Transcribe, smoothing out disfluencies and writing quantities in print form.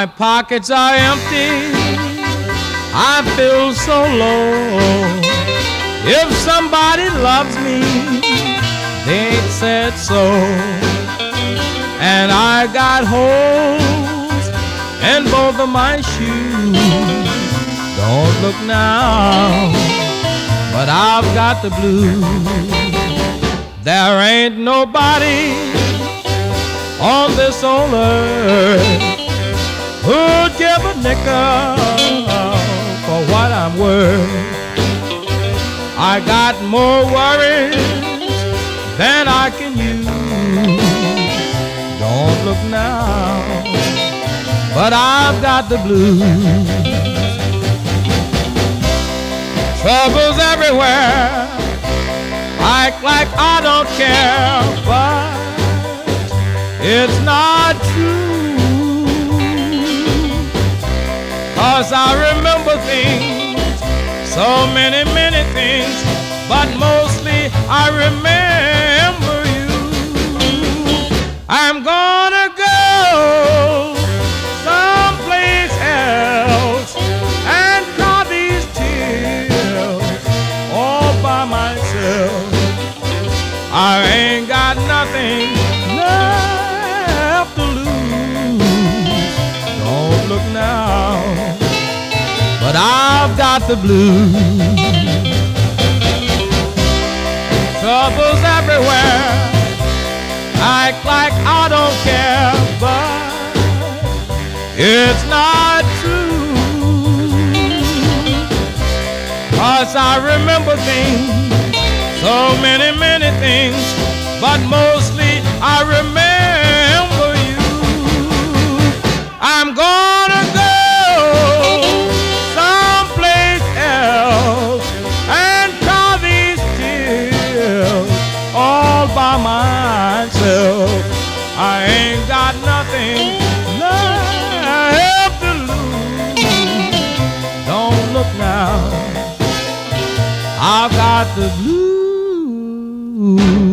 My pockets are empty, I feel so low. If somebody loves me, they ain't said so. And I got holes in both of my shoes. Don't look now, but I've got the blues. There ain't nobody on this old earth who'd give a nickel for what I'm worth. I got more worries than I can use. Don't look now, but I've got the blues. Trouble's everywhere, act like I don't care, but it's not true. 'Cause I remember things, so many, many things, but mostly I remember you. I'm gonna go someplace else and cry these tears all by myself. I ain't got nothing left to lose. Don't look now, but I've got the blues. Trouble's everywhere, act like I don't care, but it's not true. 'Cause I remember things, so many, many things, but mostly I remember you. I'm gonna go someplace else and cry these tears all by myself. I ain't got nothing left to lose. Don't look now, I've got the blues.